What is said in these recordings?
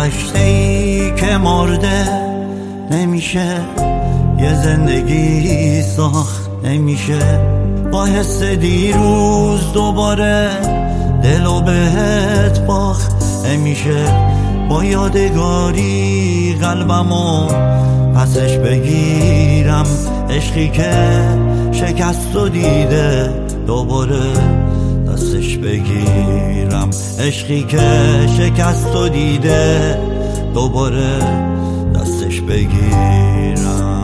گذشته‌ای که مرده نمیشه، یه زندگی ساخت نمیشه. با حس دیروز دوباره دلو بهت باخت نمیشه. با یادگاری قلبمو پسش بگیرم، عشقی که شکست و دیده دوباره دستش بگیرم. عشقی که شکست و دیده دوباره دستش بگیرم.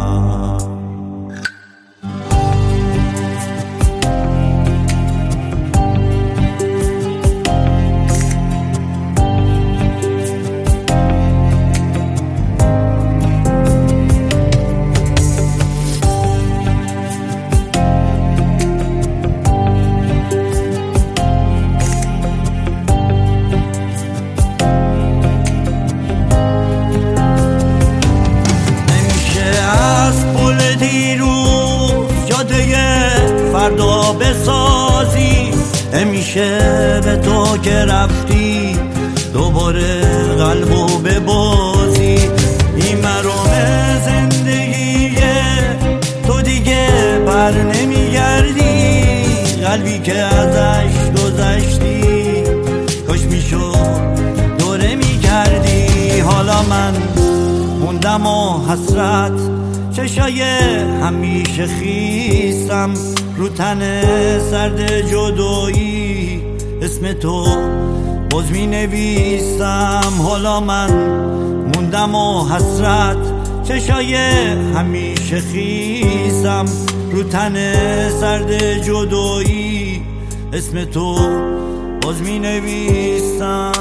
فردا بسازی نمیشه، به تو که رفتی دوباره قلبو ببازی. این مرام زندگیه، تو دیگه بر نمیگردی. قلبی که ازش گذشتی کاش میشد دوره میکردی. حالا من موندم و حسرت، چشای همیشه خیسم رو تن سرد جدایی. اسم تو باز می نویسم. حالا من موندم و حسرت، چشای همیشه خیسم رو تن سرد جدایی. اسم تو باز می نویسم.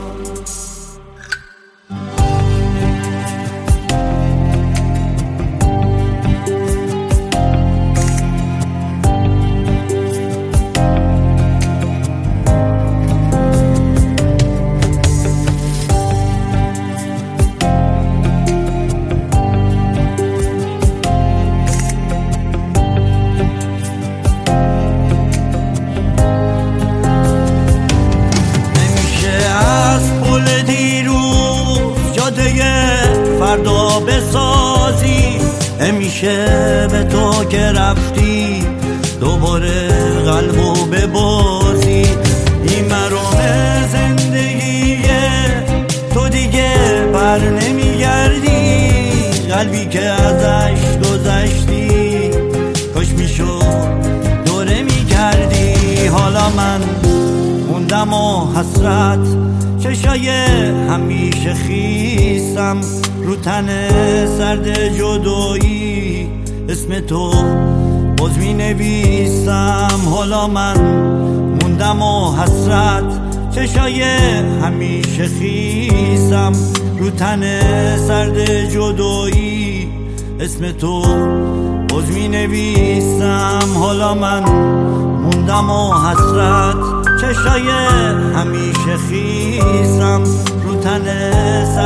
فردا بسازی نمیشه، به تو که رفتی دوباره قلبو ببازی. این مرام زندگیه، تو دیگه بر نمیگردی. قلبی که ازش گذشتی کاش میشد دوره میکردی. حالا من موندم و حسرت، چشای همیشه خیسم رو تن سرد جدایی. اسم تو باز می نویسم. حالا من موندم و حسرت، چشای همیشه خیسم رو تن سرد جدایی. اسم تو باز می نویسم. حالا من موندم و حسرت، چشای همیشه خیسم رو تن سرد